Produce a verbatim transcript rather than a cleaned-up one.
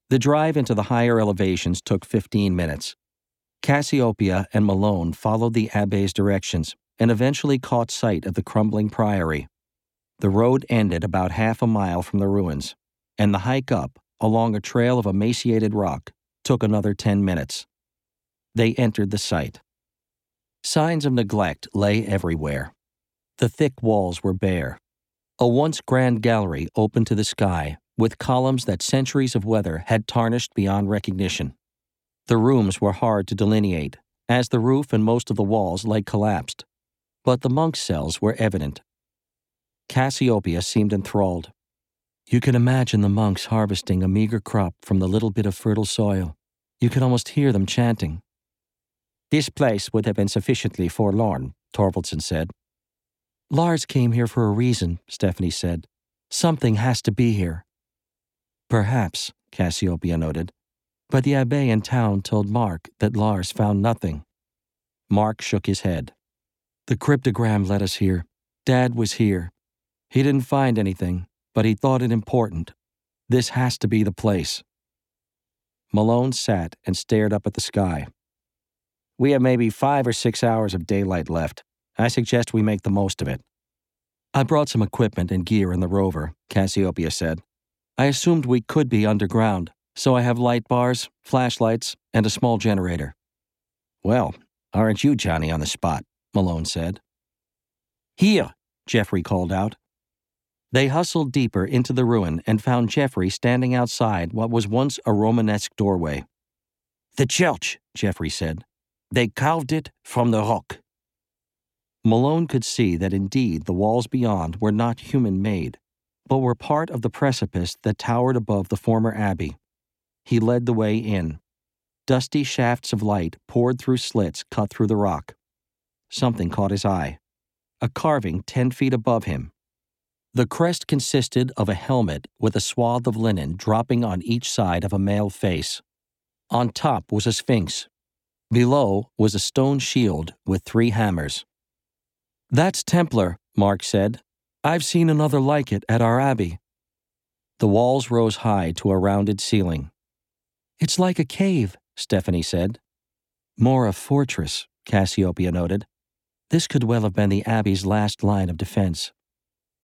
The drive into the higher elevations took fifteen minutes. Cassiopeia and Malone followed the abbe's directions and eventually caught sight of the crumbling priory. The road ended about half a mile from the ruins, and the hike up, along a trail of emaciated rock, took another ten minutes. They entered the site. Signs of neglect lay everywhere. The thick walls were bare. A once grand gallery opened to the sky, with columns that centuries of weather had tarnished beyond recognition. The rooms were hard to delineate, as the roof and most of the walls lay collapsed, but the monks' cells were evident. Cassiopeia seemed enthralled. You could imagine the monks harvesting a meager crop from the little bit of fertile soil. You could almost hear them chanting. This place would have been sufficiently forlorn, Torvaldsen said. Lars came here for a reason, Stephanie said. Something has to be here. Perhaps, Cassiopeia noted, but the abbe in town told Mark that Lars found nothing. Mark shook his head. The cryptogram led us here. Dad was here. He didn't find anything, but he thought it important. This has to be the place. Malone sat and stared up at the sky. We have maybe five or six hours of daylight left. I suggest we make the most of it. I brought some equipment and gear in the rover, Cassiopeia said. I assumed we could be underground, so I have light bars, flashlights, and a small generator. Well, aren't you Johnny on the spot? Malone said. Here, Jeffrey called out. They hustled deeper into the ruin and found Jeffrey standing outside what was once a Romanesque doorway. The church, Jeffrey said. They carved it from the rock. Malone could see that indeed the walls beyond were not human-made, but were part of the precipice that towered above the former abbey. He led the way in. Dusty shafts of light poured through slits cut through the rock. Something caught his eye. A carving ten feet above him. The crest consisted of a helmet with a swath of linen dropping on each side of a male face. On top was a sphinx. Below was a stone shield with three hammers. That's Templar, Mark said. I've seen another like it at our abbey. The walls rose high to a rounded ceiling. It's like a cave, Stephanie said. More a fortress, Cassiopeia noted. This could well have been the abbey's last line of defense.